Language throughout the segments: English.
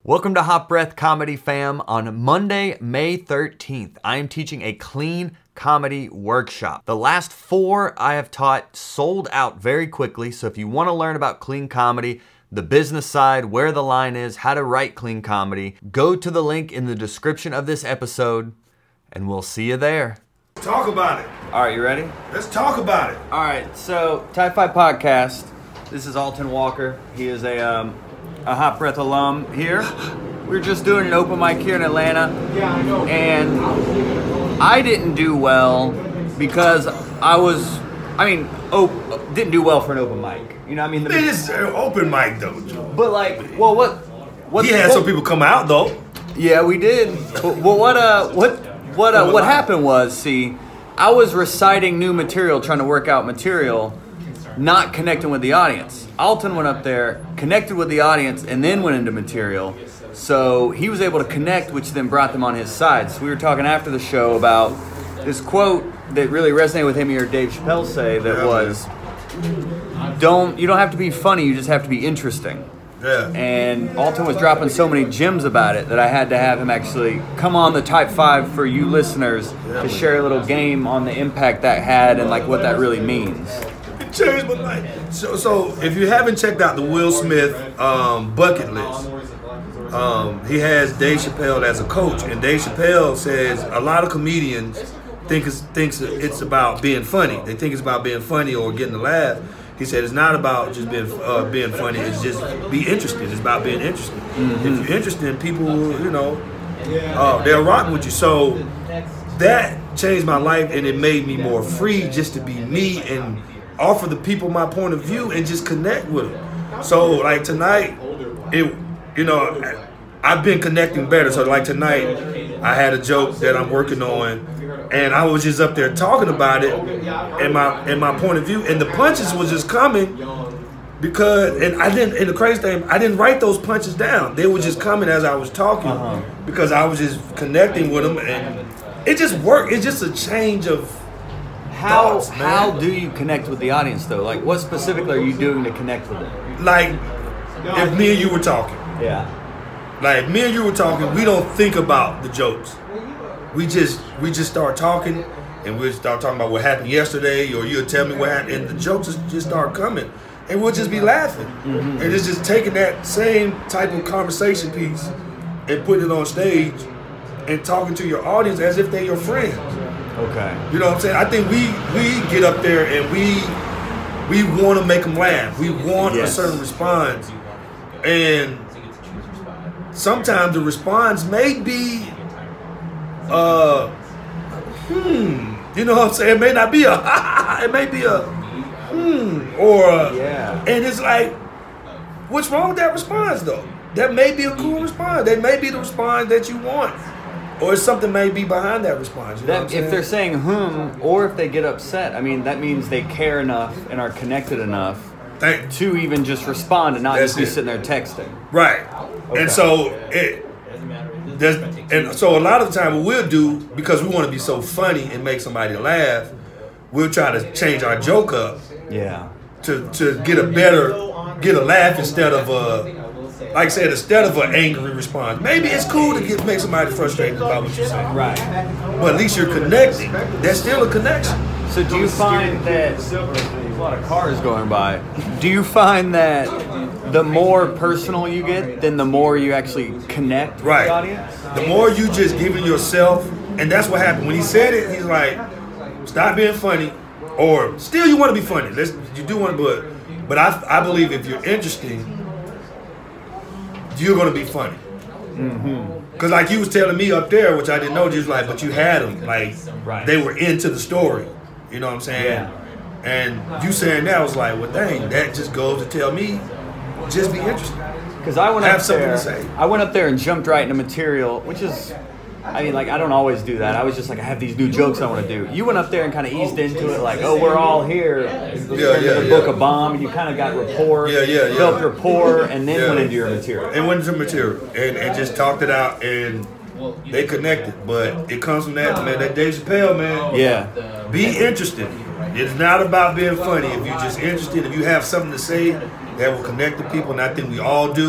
Welcome to Hot Breath Comedy Fam. On Monday, May 13th, I am teaching a clean comedy workshop. The last 4 I have taught sold out very quickly, so if you want to learn about clean comedy, the business side, where the line is, how to write clean comedy, go to the link in the description of this episode, and we'll see you there. Talk about it. All right, you ready? Let's talk about it. All right, so Type 5 Podcast. This is Alton Walker. He is a Hot Breath alum here. We were just doing an open mic here in Atlanta. Yeah, I know. And I didn't do well because didn't do well for an open mic. You know what I mean? It's an open mic though, Joe. But like, well, what? He had some people come out though. Yeah, we did. Well, what happened was, see, I was reciting new material, trying to work out material, not connecting with the audience. Alton went up there, connected with the audience, and then went into material. So he was able to connect, which then brought them on his side. So we were talking after the show about this quote that really resonated with him. You heard Dave Chappelle say that was, you don't have to be funny, you just have to be interesting. Yeah. And Alton was dropping so many gems about it that I had to have him actually come on the Type 5 for you listeners to share a little game on the impact that had and like what that really means. It changed my life. So if you haven't checked out the Will Smith bucket list, he has Dave Chappelle as a coach, and Dave Chappelle says a lot of comedians thinks it's about being funny. They think it's about being funny or getting a laugh. He said it's not about just being funny. It's just be interested. It's about being interested. Mm-hmm. If you're interested, people will, they'll rock with you. So that changed my life, and it made me more free just to be me and offer the people my point of view and just connect with them. So like tonight, I've been connecting better. So like tonight, I had a joke that I'm working on, and I was just up there talking about it and my point of view, and the punches was just coming because, and the crazy thing, I didn't write those punches down. They were just coming as I was talking because I was just connecting with them, and it just worked. It's just a change of thoughts, man. How do you connect with the audience though? Like, what specifically are you doing to connect with them? Like, if me and you were talking. Yeah. Like, if me and you were talking, we don't think about the jokes. We just start talking, and we'll start talking about what happened yesterday, or you'll tell me what happened, and the jokes just start coming, and we'll just be laughing. Mm-hmm. And it's just taking that same type of conversation piece and putting it on stage and talking to your audience as if they're your friends. Okay. You know what I'm saying? I think we get up there and we want to make them laugh. We want a certain response, and sometimes the response may be, you know what I'm saying? It may not be it may be or and it's like, what's wrong with that response though? That may be a cool response. That may be the response that you want, or something may be behind that response. You know what I'm saying? If they're saying or if they get upset, I mean that means they care enough and are connected enough to even just respond and not just be sitting there texting. Right. Okay. And so so a lot of the time what we'll do, because we want to be so funny and make somebody laugh, we'll try to change our joke up. Yeah. To get a laugh instead of like I said, instead of an angry response. Maybe it's cool to make somebody frustrated about what you're saying. Right. But at least you're connecting. There's still a connection. So do you find that there's a lot of cars going by? Do you find that the more personal you get, then the more you actually connect with the audience? The more you just giving yourself, and that's what happened. When he said it, he's like, stop being funny, or still you want to be funny. You do want to, but I believe if you're interesting, you're going to be funny. Mm-hmm. Because like you was telling me up there, which I didn't know, just like, but you had them, like, they were into the story. You know what I'm saying? Yeah. And you saying that, I was like, well, dang, that just goes to tell me, just be interested. Because I went up there and jumped right into material, which is, I mean, like, I don't always do that. I was just like, I have these new jokes I want to do. You went up there and kind of eased into it, like, oh, we're all here. The Book of Bomb, and you kind of got rapport, built rapport, and then went into your material. And went into material, and just talked it out, and they connected. But it comes from that, man, that Dave Chappelle, man. Yeah. Be interested. It's not about being funny. If you're just interested, if you have something to say that will connect to people, and I think we all do,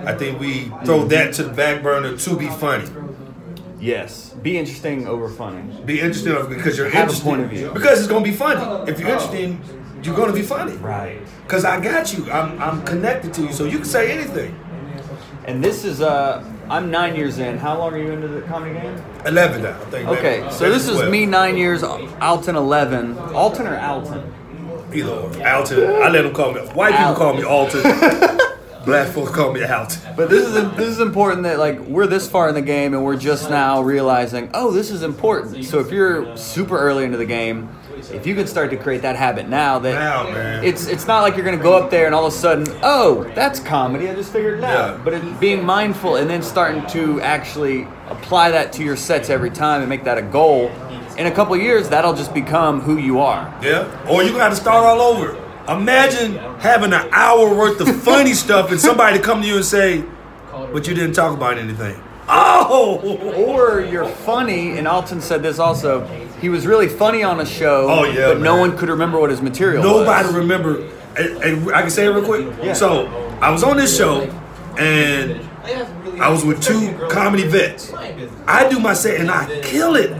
I think we throw that to the back burner to be funny. Yes. Be interesting over funny. Be interesting because you're Have a interesting. point of view. Because it's gonna be funny. If you're interesting, you're gonna be funny. Right. Because I got you. I'm connected to you, so you can say anything. And this is I'm 9 years in. How long are you into the comedy game? 11 now, I think. Okay, maybe. so this is 12. me 9 years, Alton 11. Alton or Alton? Either or. Alton. I let them call me. White people call me Alton. Black folks call me Alton. But this is important that like we're this far in the game and we're just now realizing, oh, this is important. So if you're super early into the game, if you can start to create that habit now, Man. it's not like you're gonna go up there and all of a sudden, oh, that's comedy. I just figured it out. Yeah. But being mindful and then starting to actually apply that to your sets every time and make that a goal. In a couple of years, that'll just become who you are. Yeah. Or you got to start all over. Imagine having an hour worth of funny stuff and somebody come to you and say, but you didn't talk about anything. Oh! Or you're funny, and Alton said this also, he was really funny on a show, but no one could remember what his material Nobody was. remember. And I can say it real quick? Yeah. So, I was on this show, and I was with two comedy vets. I do my set, and I kill it.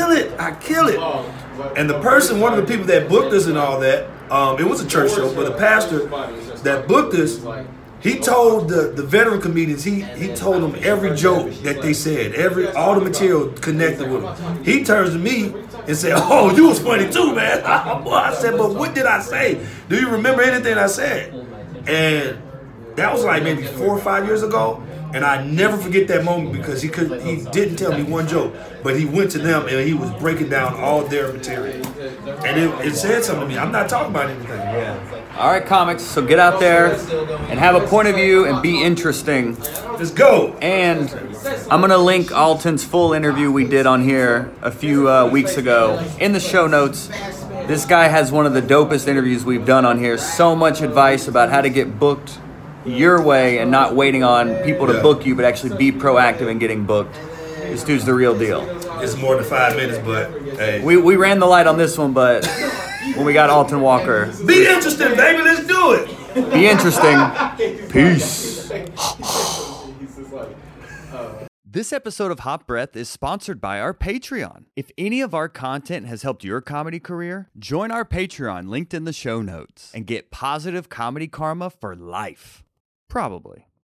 And the person, one of the people that booked us and all that, it was a church show, but the pastor that booked us, he told the veteran comedians, he told them every joke that they said, all the material connected with them. He turns to me and said, oh, you was funny too, man. I said, but what did I say? Do you remember anything I said? And that was like maybe 4 or 5 years ago. And I never forget that moment because he didn't tell me one joke, but he went to them and he was breaking down all their material. And it said something to me. I'm not talking about anything. Yeah. All right, comics, so get out there and have a point of view and be interesting. Let's go. And I'm going to link Alton's full interview we did on here a few weeks ago in the show notes. This guy has one of the dopest interviews we've done on here. So much advice about how to get booked your way and not waiting on people to book you, but actually be proactive in getting booked. This dude's the real deal. It's more than 5 minutes, but hey. We ran the light on this one, but when we got Alton Walker. Be interesting, baby. Let's do it. Be interesting. Peace. This episode of Hot Breath is sponsored by our Patreon. If any of our content has helped your comedy career, join our Patreon linked in the show notes and get positive comedy karma for life. Probably.